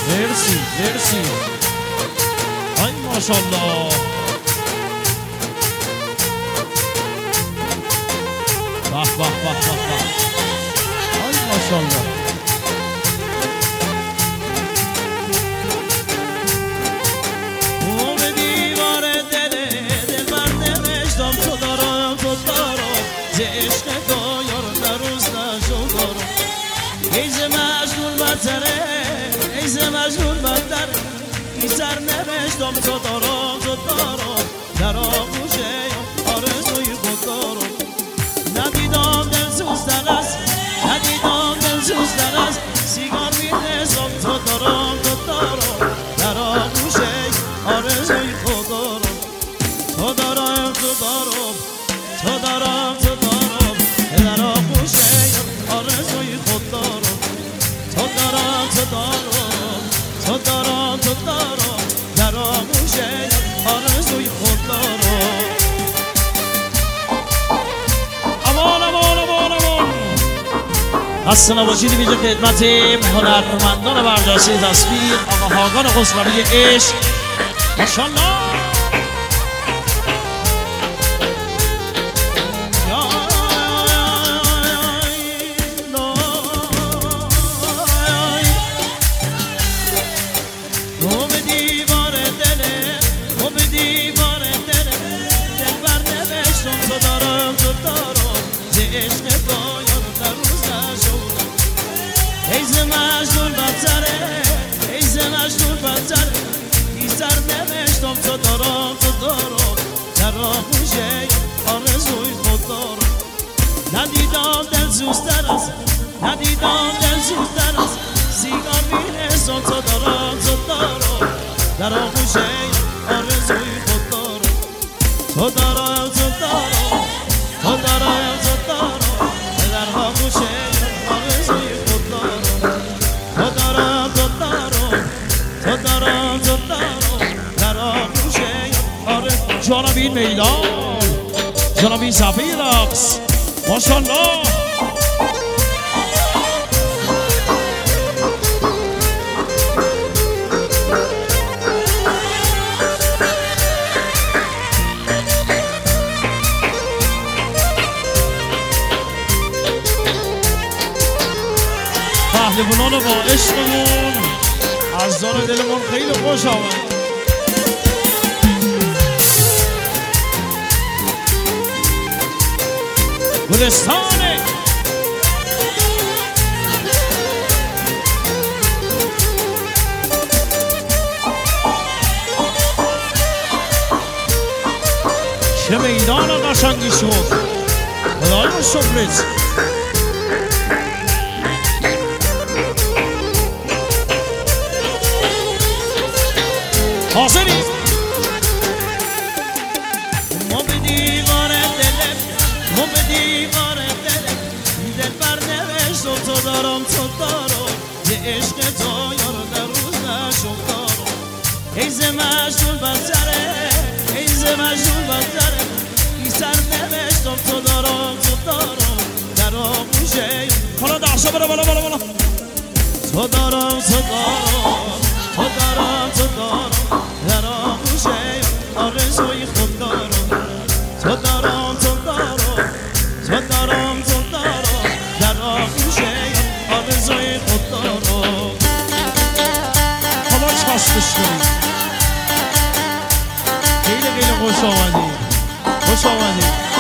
مرسی مرسی. ای ماشاءالله. به به به به به. ای ماشاءالله. او به دیوار دل بر نوشتم تو دارم ز عشق تو یار در روز نشدارم ایز مجنون بدتره ایز مجنون بدتره ای سر نوشتم تو دارم در آغوشه آرزوی خود دارم ندیدم دل سوزتر است ندیدم دل سوزتر است سیگار می‌ریزم تو دارم در آغوشه آرزوی خود دارم تو دارم تو دارم در آغوشه آرزوی خود دارم تو دارم در آغوشه آرزوی خود دارم امان امان امان امان. خسته نباشید. ویژه خدمت هنرمندان برداشت تصویر آقا هاگان خسروی عشق ماشاءالله. ایز مجنون بدتره ایز مجنون بدتره ای سر نوشتم تو دارم در آغوشه آرزوی خود دارم ندیدم دل سوزتر است ندیدم دل سوزتر است سیگار می‌ریزم تو دارم در آغوشه آرزوی خود دارم تو دارم در آغوشه آرزوی خود دارم تو دارم در آغوشه آرزوی. جانب این میدان، جانب این صفحه رقص ماشاءالله. پهلوانان با عشقمون از دار دلمون خیلی خوش آمد. گلستانه چه میدان قشنگی شد. خدای شکرت. حاضری ما به دیوار دلم ما به دیوار دلم دل بر نوشتم تو دارم یه عشق تو یار در روز نشدارم ایز مجنون بدتره ایز مجنون بدتره ای سر نوشتم تو دارم در آغوشه حالا دعشا برا بالا بالا بالا. تو دارم در آغوشه آرزوی خود دارم تو دارم در آغوشه آرزوی خود دارم. حالا چسبش کنید. خیلی خوش آمدید. خوش آمدید.